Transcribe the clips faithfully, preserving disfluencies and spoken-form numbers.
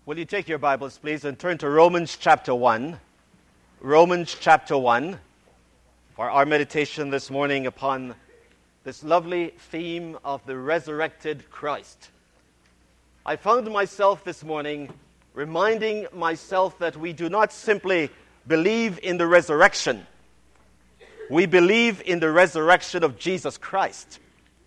Will you take your Bibles, please, and turn to Romans chapter one. Romans chapter one for our meditation this morning upon this lovely theme of the resurrected Christ. I found myself this morning reminding myself that we do not simply believe in the resurrection. We believe in the resurrection of Jesus Christ.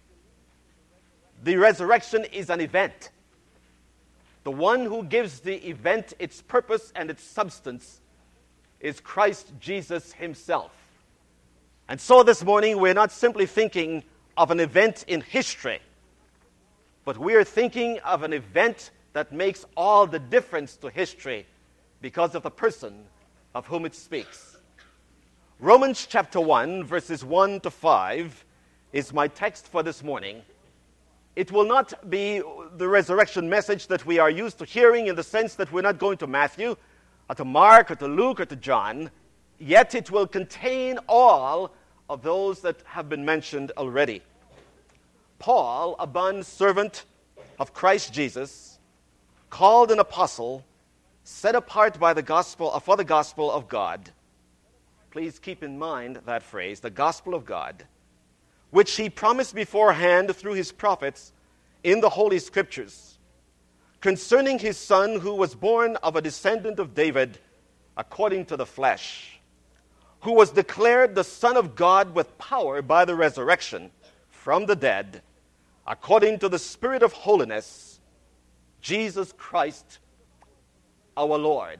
The resurrection is an event. The one who gives the event its purpose and its substance is Christ Jesus himself. And so this morning we're not simply thinking of an event in history, but we are thinking of an event that makes all the difference to history because of the person of whom it speaks. Romans chapter one, verses one to five is my text for this morning. It will not be the resurrection message that we are used to hearing in the sense that we're not going to Matthew, or to Mark, or to Luke, or to John, yet it will contain all of those that have been mentioned already. Paul, a bond servant of Christ Jesus, called an apostle, set apart by the gospel for the gospel of God. Please keep in mind that phrase, the gospel of God, which he promised beforehand through his prophets in the Holy Scriptures, concerning his Son who was born of a descendant of David according to the flesh, who was declared the Son of God with power by the resurrection from the dead, according to the Spirit of holiness, Jesus Christ our Lord.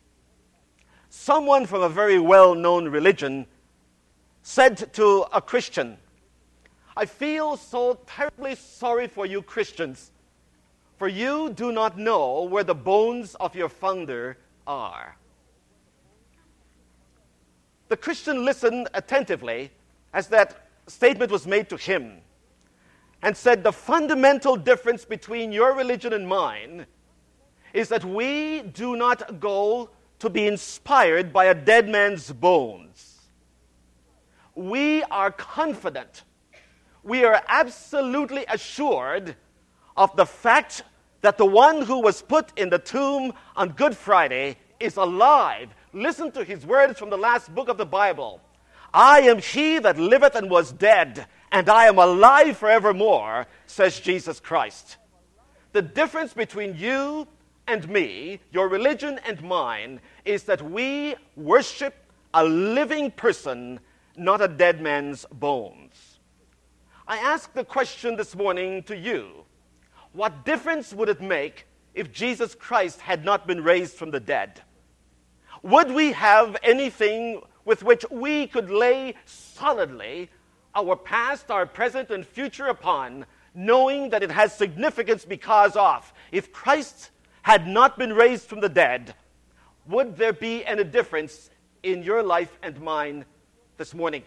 Someone from a very well-known religion said to a Christian, "I feel so terribly sorry for you Christians, for you do not know where the bones of your founder are." The Christian listened attentively as that statement was made to him and said, "The fundamental difference between your religion and mine is that we do not go to be inspired by a dead man's bones. We are confident, we are absolutely assured of the fact that the one who was put in the tomb on Good Friday is alive." Listen to his words from the last book of the Bible. "I am he that liveth and was dead, and I am alive forevermore, says Jesus Christ." The difference between you and me, your religion and mine, is that we worship a living person, not a dead man's bones. I ask the question this morning to you, what difference would it make if Jesus Christ had not been raised from the dead? Would we have anything with which we could lay solidly our past, our present, and future upon, knowing that it has significance because of? If Christ had not been raised from the dead, would there be any difference in your life and mine this morning?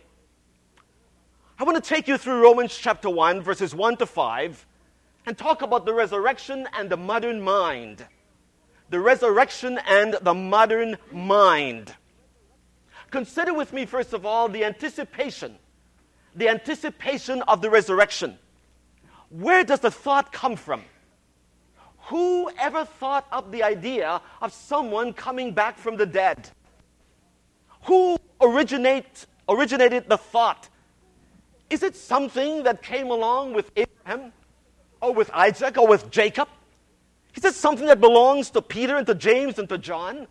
I want to take you through Romans chapter one, verses one to five, and talk about the resurrection and the modern mind. The resurrection and the modern mind. Consider with me, first of all, the anticipation. The anticipation of the resurrection. Where does the thought come from? Who ever thought up the idea of someone coming back from the dead? Who originate, originated the thought? Is it something that came along with Abraham, or with Isaac, or with Jacob? Is it something that belongs to Peter and to James and to John?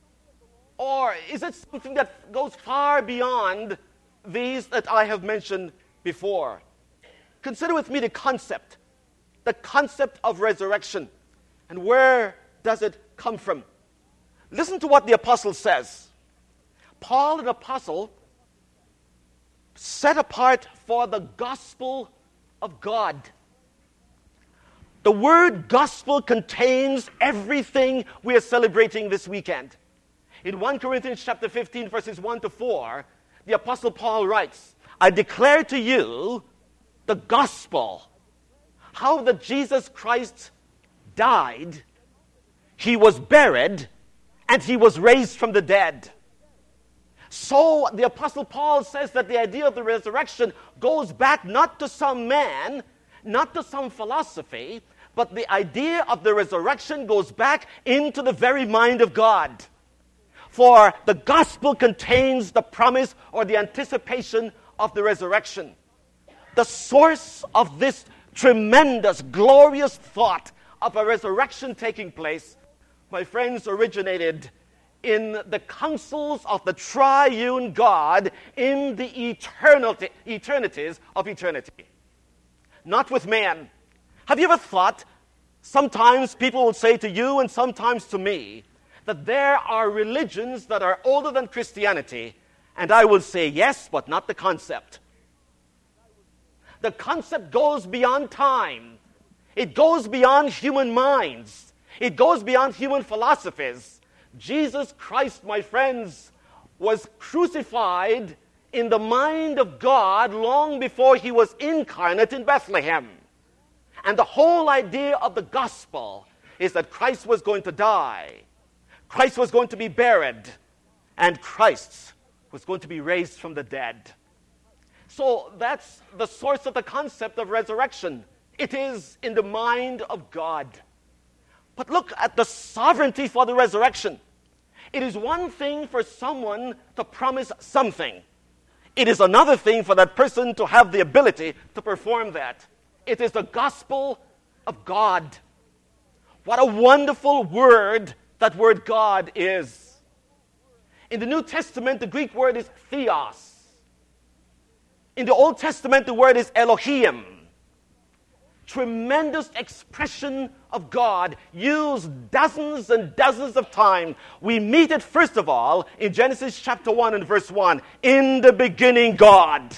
Or is it something that goes far beyond these that I have mentioned before? Consider with me the concept, the concept of resurrection. And where does it come from? Listen to what the apostle says. Paul, an apostle, set apart for the gospel of God. The word gospel contains everything we are celebrating this weekend. In First Corinthians chapter fifteen, verses one to four, the apostle Paul writes, "I declare to you the gospel, how that Jesus Christ died, he was buried, and he was raised from the dead." So the apostle Paul says that the idea of the resurrection goes back not to some man, not to some philosophy, but the idea of the resurrection goes back into the very mind of God. For the gospel contains the promise or the anticipation of the resurrection. The source of this tremendous, glorious thought of a resurrection taking place, my friends, originated in the counsels of the triune God in the eternity, eternities of eternity. Not with man. Have you ever thought, sometimes people will say to you and sometimes to me, that there are religions that are older than Christianity, and I will say yes, but not the concept. The concept goes beyond time. It goes beyond human minds. It goes beyond human philosophies. Jesus Christ, my friends, was crucified in the mind of God long before he was incarnate in Bethlehem. And the whole idea of the gospel is that Christ was going to die, Christ was going to be buried, and Christ was going to be raised from the dead. So that's the source of the concept of resurrection. It is in the mind of God. But look at the sovereignty for the resurrection. It is one thing for someone to promise something. It is another thing for that person to have the ability to perform that. It is the gospel of God. What a wonderful word that word God is. In the New Testament, the Greek word is theos. In the Old Testament, the word is Elohim. Tremendous expression of God used dozens and dozens of times. We meet it first of all in Genesis chapter one and verse one. In the beginning, God.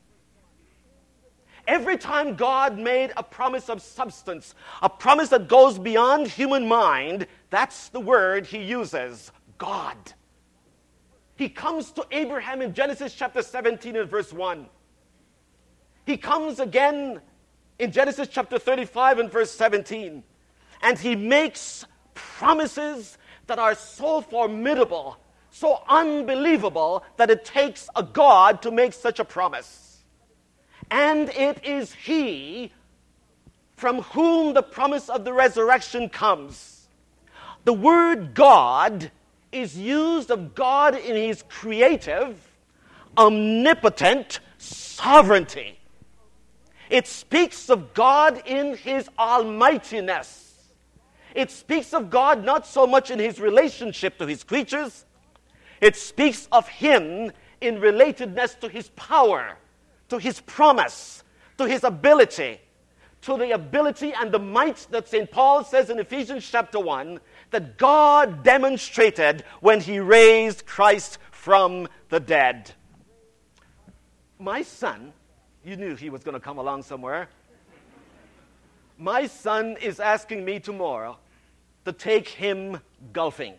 Every time God made a promise of substance, a promise that goes beyond human mind, that's the word he uses, God. He comes to Abraham in Genesis chapter seventeen and verse one. He comes again in Genesis chapter thirty-five and verse seventeen. And he makes promises that are so formidable, so unbelievable, that it takes a God to make such a promise. And it is he from whom the promise of the resurrection comes. The word God is used of God in his creative, omnipotent sovereignty. It speaks of God in his almightiness. It speaks of God not so much in his relationship to his creatures. It speaks of him in relatedness to his power, to his promise, to his ability, to the ability and the might that Saint Paul says in Ephesians chapter one that God demonstrated when he raised Christ from the dead. My son, you knew he was going to come along somewhere. My son is asking me tomorrow to take him golfing.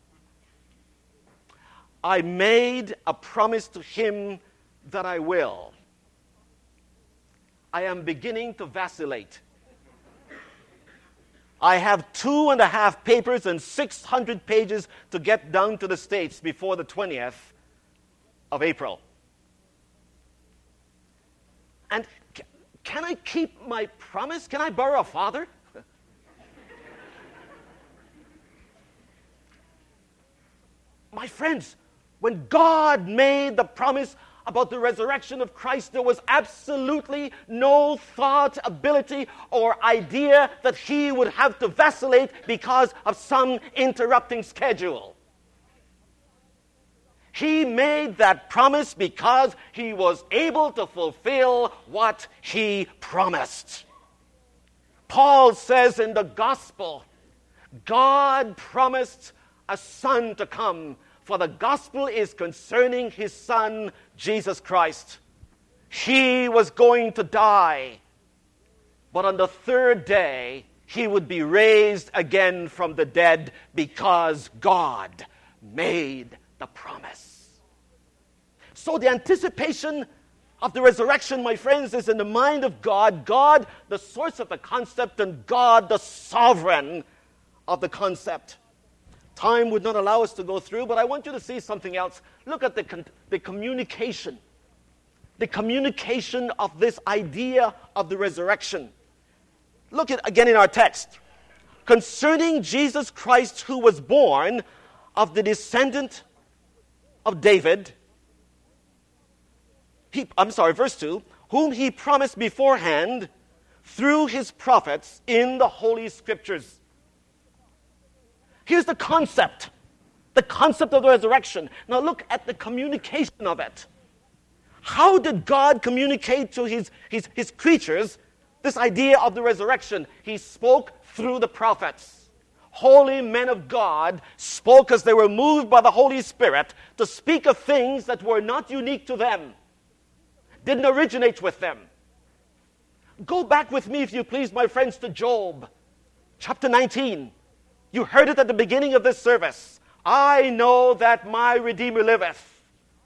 I made a promise to him that I will. I am beginning to vacillate. I have two and a half papers and six hundred pages to get down to the States before the twentieth of April. And c- can I keep my promise? Can I borrow a father? My friends, when God made the promise about the resurrection of Christ, there was absolutely no thought, ability, or idea that he would have to vacillate because of some interrupting schedule. He made that promise because he was able to fulfill what he promised. Paul says in the gospel, God promised a son to come, for the gospel is concerning his son, Jesus Christ. He was going to die, but on the third day, he would be raised again from the dead because God made the promise. So the anticipation of the resurrection, my friends, is in the mind of God. God, the source of the concept, and God, the sovereign of the concept. Time would not allow us to go through, but I want you to see something else. Look at the, con- the communication. The communication of this idea of the resurrection. Look at again in our text. Concerning Jesus Christ, who was born of the descendant of David, he, I'm sorry, verse two, whom he promised beforehand through his prophets in the Holy Scriptures. Here's the concept, the concept of the resurrection. Now look at the communication of it. How did God communicate to his, his, his creatures this idea of the resurrection? He spoke through the prophets. Holy men of God spoke as they were moved by the Holy Spirit to speak of things that were not unique to them, didn't originate with them. Go back with me, if you please, my friends, to Job, chapter nineteen. You heard it at the beginning of this service. I know that my Redeemer liveth.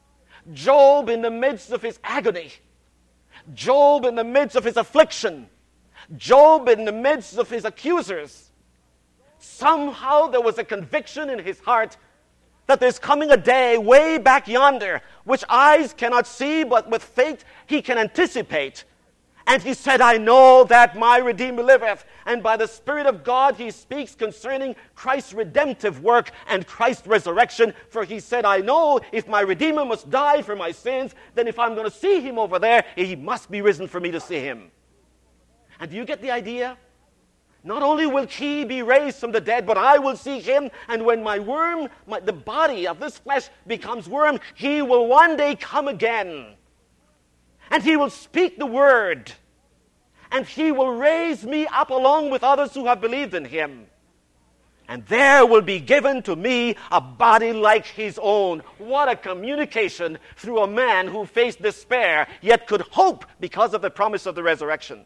Job in the midst of his agony. Job in the midst of his affliction. Job in the midst of his accusers. Somehow there was a conviction in his heart that there's coming a day way back yonder which eyes cannot see, but with faith he can anticipate. And he said, I know that my Redeemer liveth. And by the Spirit of God he speaks concerning Christ's redemptive work and Christ's resurrection. For he said, I know if my Redeemer must die for my sins, then if I'm going to see him over there, he must be risen for me to see him. And do you get the idea? Not only will he be raised from the dead, but I will see him. And when my worm, my, the body of this flesh becomes worm, he will one day come again. And he will speak the word. And he will raise me up along with others who have believed in him. And there will be given to me a body like his own. What a communication through a man who faced despair, yet could hope because of the promise of the resurrection.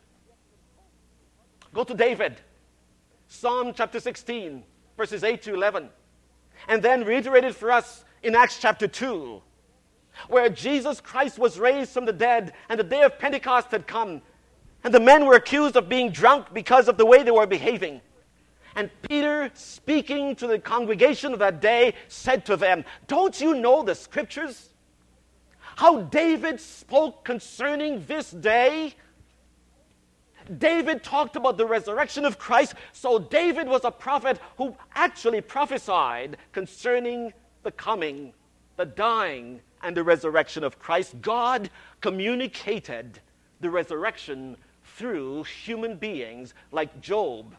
Go to David, Psalm chapter sixteen, verses eight to eleven. And then reiterated for us in Acts chapter two, where Jesus Christ was raised from the dead and the day of Pentecost had come. And the men were accused of being drunk because of the way they were behaving. And Peter, speaking to the congregation of that day, said to them, don't you know the Scriptures? How David spoke concerning this day? David talked about the resurrection of Christ, so David was a prophet who actually prophesied concerning the coming, the dying, and the resurrection of Christ. God communicated the resurrection through human beings like Job,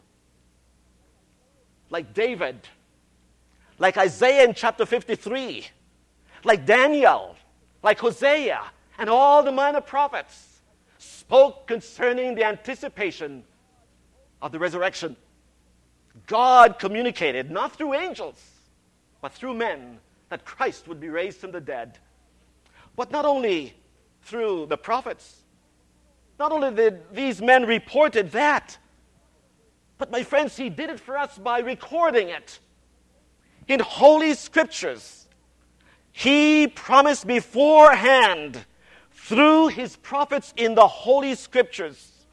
like David, like Isaiah in chapter fifty-three, like Daniel, like Hosea, and all the minor prophets spoke concerning the anticipation of the resurrection. God communicated, not through angels, but through men, that Christ would be raised from the dead. But not only through the prophets, not only did these men reported that, but my friends, he did it for us by recording it in Holy Scriptures. He promised beforehand through his prophets in the Holy Scriptures.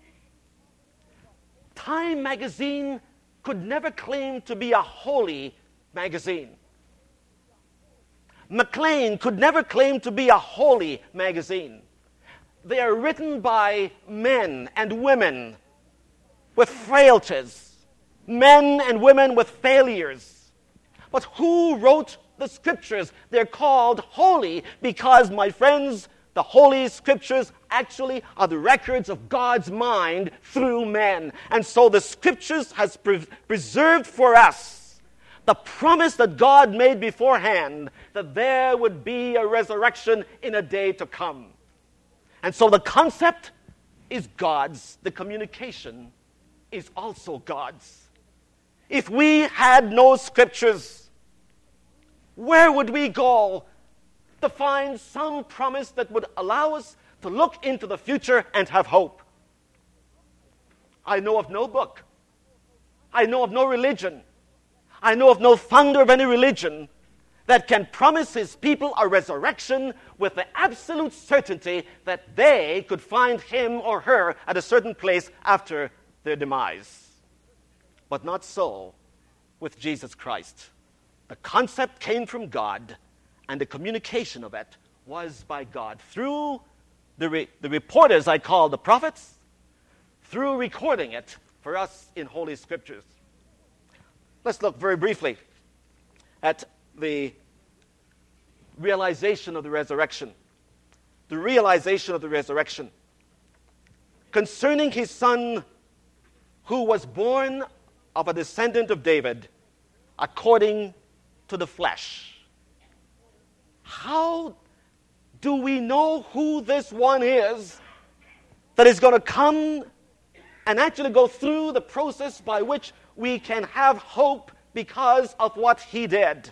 Time magazine could never claim to be a holy magazine. Maclean could never claim to be a holy magazine. They are written by men and women with frailties, men and women with failures. But who wrote the Scriptures? They're called holy because, my friends, the Holy Scriptures actually are the records of God's mind through men. And so the Scriptures has pre- preserved for us the promise that God made beforehand that there would be a resurrection in a day to come. And so the concept is God's. The communication is also God's. If we had no Scriptures, where would we go to find some promise that would allow us to look into the future and have hope? I know of no book. I know of no religion. I know of no founder of any religion that can promise his people a resurrection with the absolute certainty that they could find him or her at a certain place after their demise. But not so with Jesus Christ. The concept came from God, and the communication of it was by God through the, re- the reporters I call the prophets, through recording it for us in Holy Scriptures. Let's look very briefly at the realization of the resurrection. The realization of the resurrection. Concerning his Son, who was born of a descendant of David, according to the flesh. How do we know who this one is that is going to come and actually go through the process by which we can have hope because of what he did?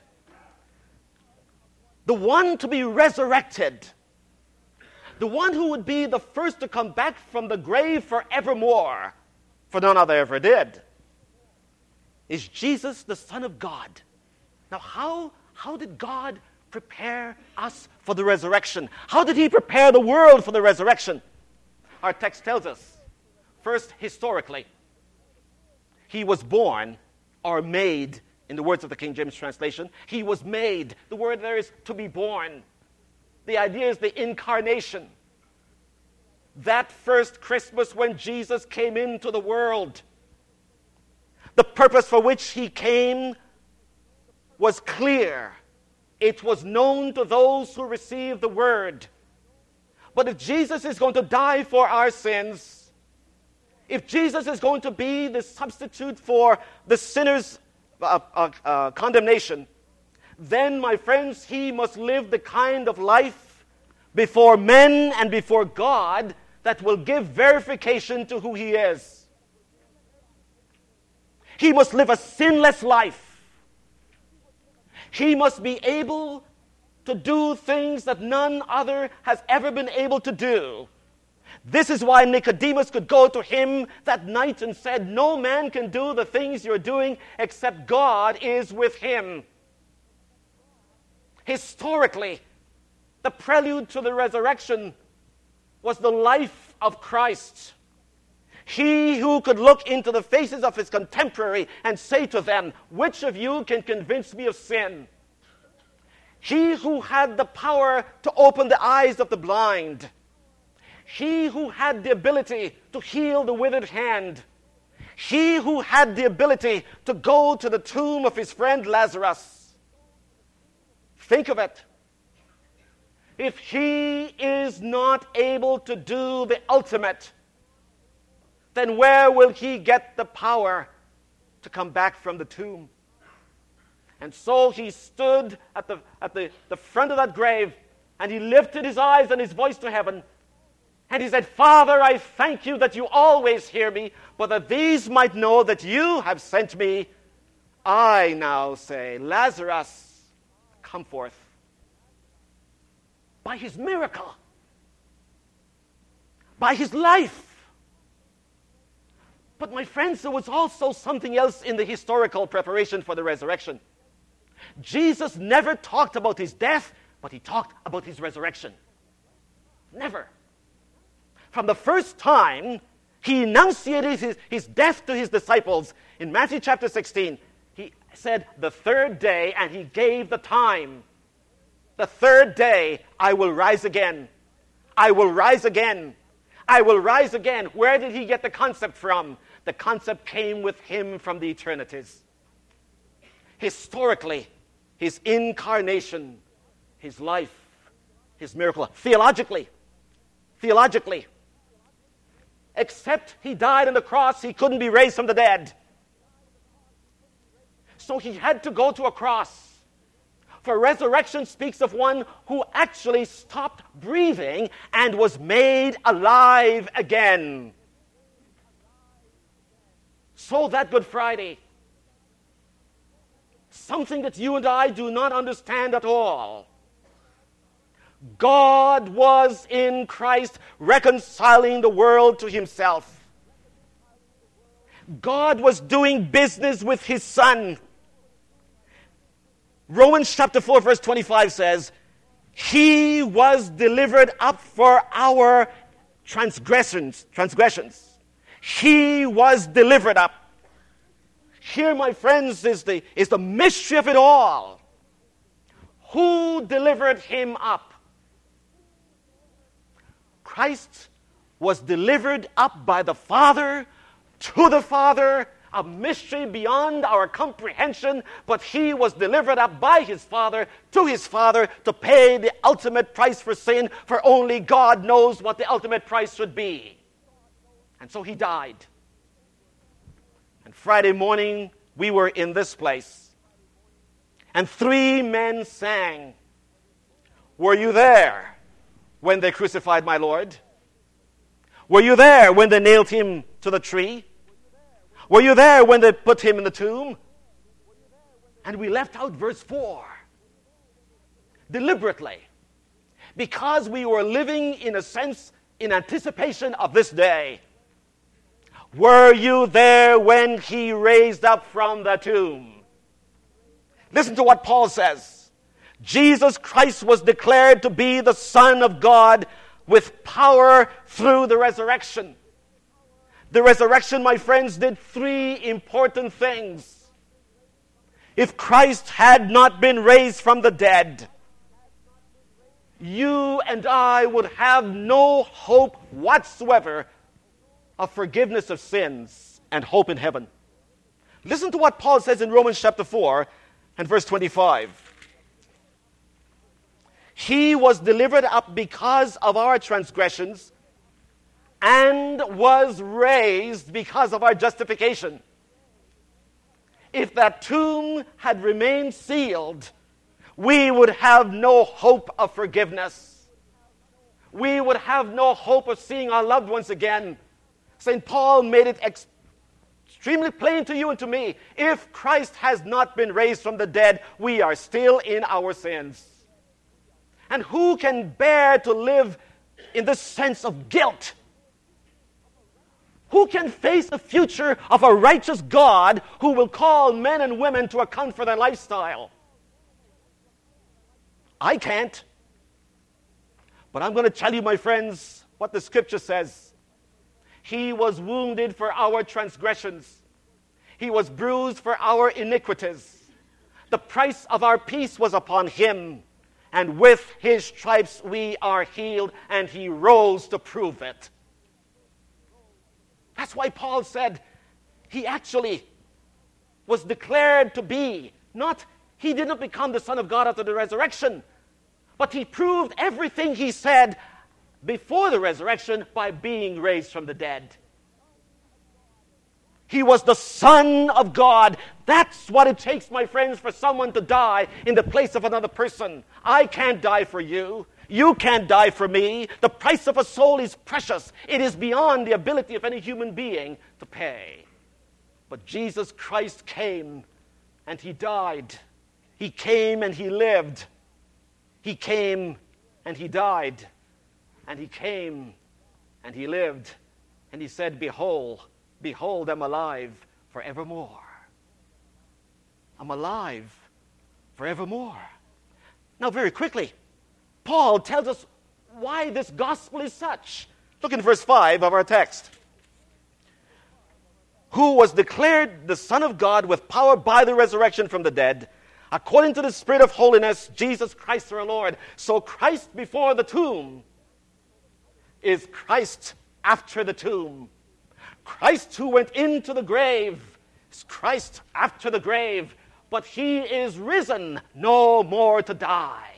The one to be resurrected, the one who would be the first to come back from the grave forevermore, for none other ever did, is Jesus, the Son of God. Now, how, how did God prepare us for the resurrection? How did he prepare the world for the resurrection? Our text tells us, first, historically, he was born or made, in the words of the King James translation. He was made. The word there is to be born. The idea is the incarnation. That first Christmas when Jesus came into the world, the purpose for which he came was clear. It was known to those who received the word. But if Jesus is going to die for our sins, if Jesus is going to be the substitute for the sinner's uh, uh, uh, condemnation, then, my friends, he must live the kind of life before men and before God that will give verification to who he is. He must live a sinless life. He must be able to do things that none other has ever been able to do. This is why Nicodemus could go to him that night and said, "No man can do the things you're doing except God is with him." Historically, the prelude to the resurrection was the life of Christ. He who could look into the faces of his contemporary and say to them, "Which of you can convince me of sin?" He who had the power to open the eyes of the blind. He who had the ability to heal the withered hand. He who had the ability to go to the tomb of his friend Lazarus. Think of it. If he is not able to do the ultimate, then where will he get the power to come back from the tomb? And so he stood at the, at the, the front of that grave, and he lifted his eyes and his voice to heaven, and he said, "Father, I thank you that you always hear me, but that these might know that you have sent me. I now say, Lazarus, come forth." By his miracle, by his life. But my friends, there was also something else in the historical preparation for the resurrection. Jesus never talked about his death, but he talked about his resurrection. Never. From the first time he enunciated his, his death to his disciples in Matthew chapter sixteen, he said, "The third day," and he gave the time. "The third day, I will rise again. I will rise again. I will rise again." Where did he get the concept from? The concept came with him from the eternities. Historically, his incarnation, his life, his miracle. Theologically, theologically, except he died on the cross, he couldn't be raised from the dead. So he had to go to a cross. For resurrection speaks of one who actually stopped breathing and was made alive again. So that Good Friday, something that you and I do not understand at all. God was in Christ reconciling the world to himself. God was doing business with his Son. Romans chapter four verse twenty-five says, "He was delivered up for our transgressions." Transgressions. He was delivered up. Here, my friends, is the, is the mystery of it all. Who delivered him up? Christ was delivered up by the Father to the Father, a mystery beyond our comprehension, but he was delivered up by his Father to his Father to pay the ultimate price for sin, for only God knows what the ultimate price should be. And so he died. And Friday morning, we were in this place, and three men sang, "Were you there when they crucified my Lord? Were you there when they nailed him to the tree? Were you there when they put him in the tomb?" And we left out verse four deliberately, because we were living, in a sense, in anticipation of this day. Were you there when he raised up from the tomb? Listen to what Paul says. Jesus Christ was declared to be the Son of God with power through the resurrection. The resurrection, my friends, did three important things. If Christ had not been raised from the dead, you and I would have no hope whatsoever of forgiveness of sins and hope in heaven. Listen to what Paul says in Romans chapter four and verse twenty-five. He was delivered up because of our transgressions and was raised because of our justification. If that tomb had remained sealed, we would have no hope of forgiveness. We would have no hope of seeing our loved ones again. Saint Paul made it ex- extremely plain to you and to me. If Christ has not been raised from the dead, we are still in our sins. And who can bear to live in this sense of guilt? Who can face the future of a righteous God who will call men and women to account for their lifestyle? I can't. But I'm going to tell you, my friends, what the scripture says. He was wounded for our transgressions. He was bruised for our iniquities. The price of our peace was upon him. And with his stripes we are healed, and he rose to prove it. That's why Paul said he actually was declared to be, not, he did not become the Son of God after the resurrection, but he proved everything he said before the resurrection by being raised from the dead. He was the Son of God. That's what it takes, my friends, for someone to die in the place of another person. I can't die for you. You can't die for me. The price of a soul is precious. It is beyond the ability of any human being to pay. But Jesus Christ came and he died. He came and he lived. He came and he died. And he came and he lived. And he said, Behold, Behold, I'm alive forevermore. I'm alive forevermore. Now, very quickly, Paul tells us why this gospel is such. Look in verse five of our text. Who was declared the Son of God with power by the resurrection from the dead, according to the Spirit of holiness, Jesus Christ our Lord. So Christ before the tomb is Christ after the tomb. Christ who went into the grave is Christ after the grave, but he is risen no more to die.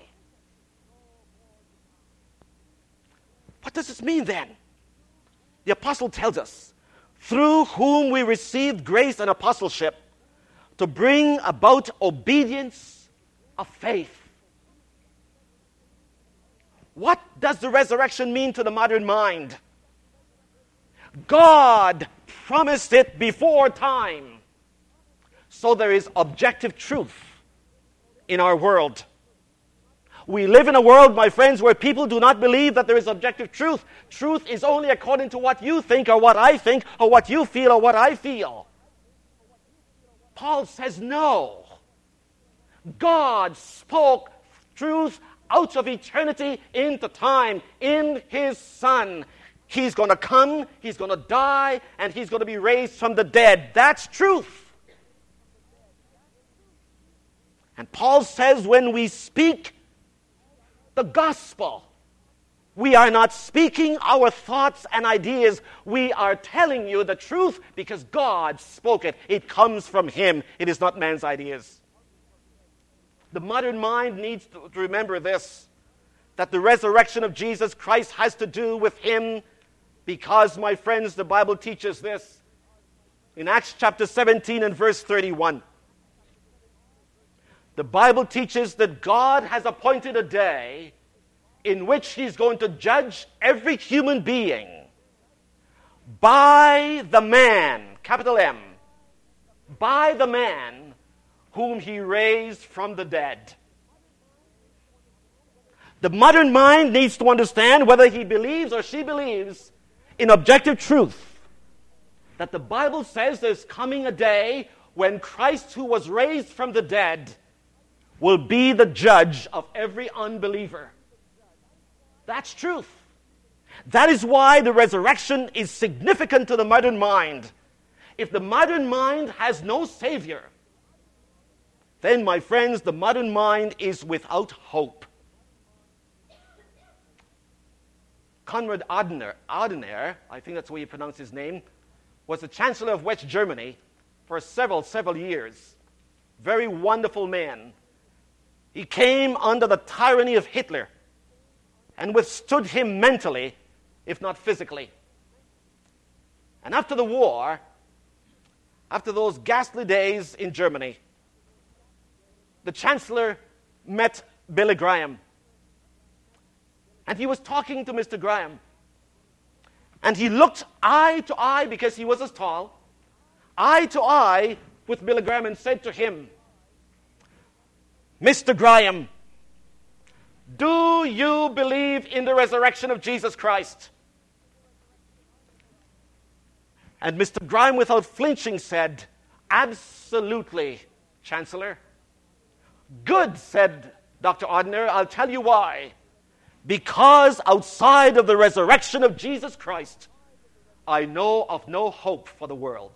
What does this mean then? The apostle tells us, through whom we received grace and apostleship to bring about obedience of faith. What does the resurrection mean to the modern mind? God promised it before time. So there is objective truth in our world. We live in a world, my friends, where people do not believe that there is objective truth. Truth is only according to what you think or what I think or what you feel or what I feel. Paul says no. God spoke truth out of eternity into time in his Son. He's going to come, he's going to die, and he's going to be raised from the dead. That's truth. And Paul says when we speak the gospel, We are not speaking our thoughts and ideas. We are telling you the truth because God spoke it. It comes from Him. It is not man's ideas. The modern mind needs to remember this, that the resurrection of Jesus Christ has to do with Him because, my friends, the Bible teaches this. In Acts chapter seventeen and verse thirty-one, the Bible teaches that God has appointed a day in which He's going to judge every human being by the man, capital M, by the man whom He raised from the dead. The modern mind needs to understand, whether he believes or she believes in objective truth, that the Bible says there's coming a day when Christ, who was raised from the dead, will be the judge of every unbeliever. That's truth. That is why the resurrection is significant to the modern mind. If the modern mind has no Savior, then, my friends, the modern mind is without hope. Konrad Adenauer, Adenauer, I think that's the way you pronounce his name, was the Chancellor of West Germany for several, several years. Very wonderful man. He came under the tyranny of Hitler and withstood him mentally, if not physically. And after the war, after those ghastly days in Germany, the Chancellor met Billy Graham. And he was talking to Mister Graham. And he looked eye to eye, because he was as tall, eye to eye with Billy Graham, and said to him, Mister Graham, do you believe in the resurrection of Jesus Christ? And Mister Graham, without flinching, said, absolutely, Chancellor. Good, said Doctor Adenauer. I'll tell you why. Because outside of the resurrection of Jesus Christ, I know of no hope for the world.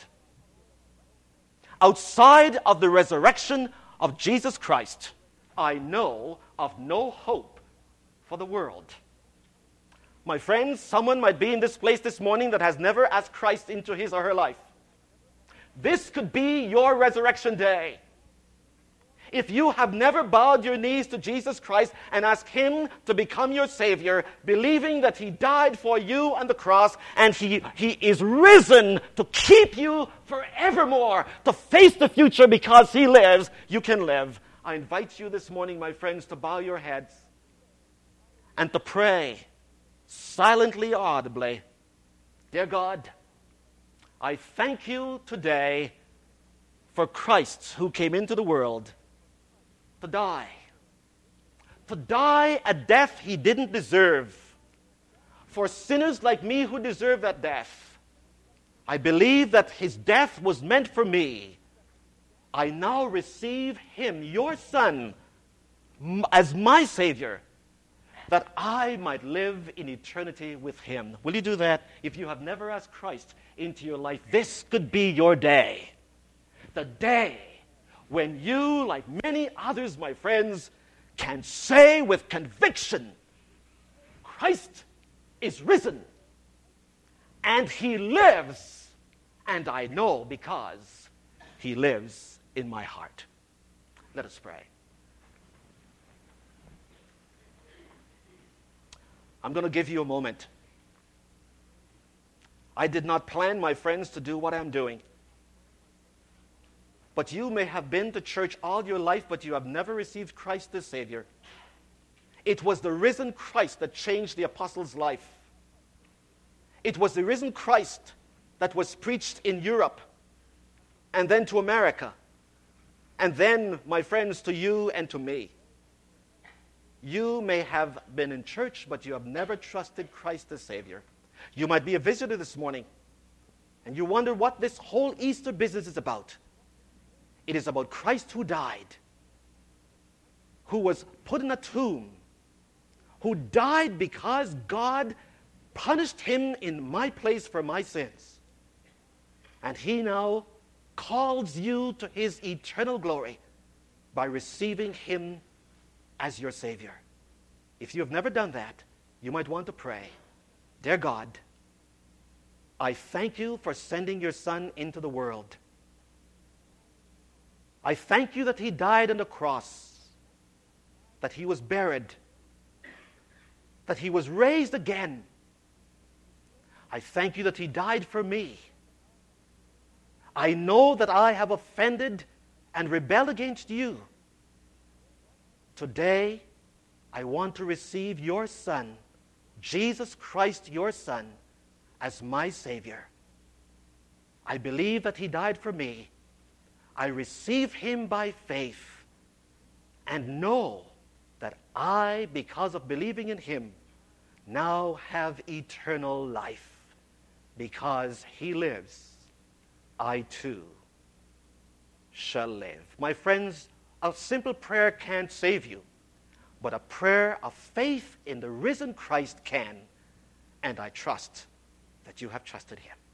Outside of the resurrection of Jesus Christ, I know of no hope for the world. My friends, someone might be in this place this morning that has never asked Christ into his or her life. This could be your resurrection day. If you have never bowed your knees to Jesus Christ and asked Him to become your Savior, believing that He died for you on the cross and He, he is risen to keep you forevermore, to face the future because He lives, you can live. I invite you this morning, my friends, to bow your heads and to pray silently, audibly. Dear God, I thank you today for Christ, who came into the world to die. To die a death He didn't deserve. For sinners like me who deserve that death, I believe that His death was meant for me. I now receive Him, your Son, as my Savior, that I might live in eternity with Him. Will you do that? If you have never asked Christ into your life, this could be your day. The day when you, like many others, my friends, can say with conviction, Christ is risen, and He lives, and I know because He lives in my heart. Let us pray. I'm going to give you a moment. I did not plan, my friends, to do what I'm doing. But you may have been to church all your life, but you have never received Christ as Savior. It was the risen Christ that changed the apostles' life. It was the risen Christ that was preached in Europe, and then to America, and then, my friends, to you and to me. You may have been in church, but you have never trusted Christ as Savior. You might be a visitor this morning, and you wonder what this whole Easter business is about. It is about Christ who died, who was put in a tomb, who died because God punished Him in my place for my sins. And He now calls you to His eternal glory by receiving Him as your Savior. If you have never done that, you might want to pray, Dear God, I thank you for sending your Son into the world. I thank you that he died on the cross, that he was buried, that he was raised again. I thank you that he died for me. I know that I have offended and rebelled against you. Today, I want to receive your Son, Jesus Christ, your Son, as my Savior. I believe that he died for me. I receive him by faith and know that I, because of believing in him, now have eternal life. Because he lives, I too shall live. My friends, a simple prayer can't save you, but a prayer of faith in the risen Christ can, and I trust that you have trusted him.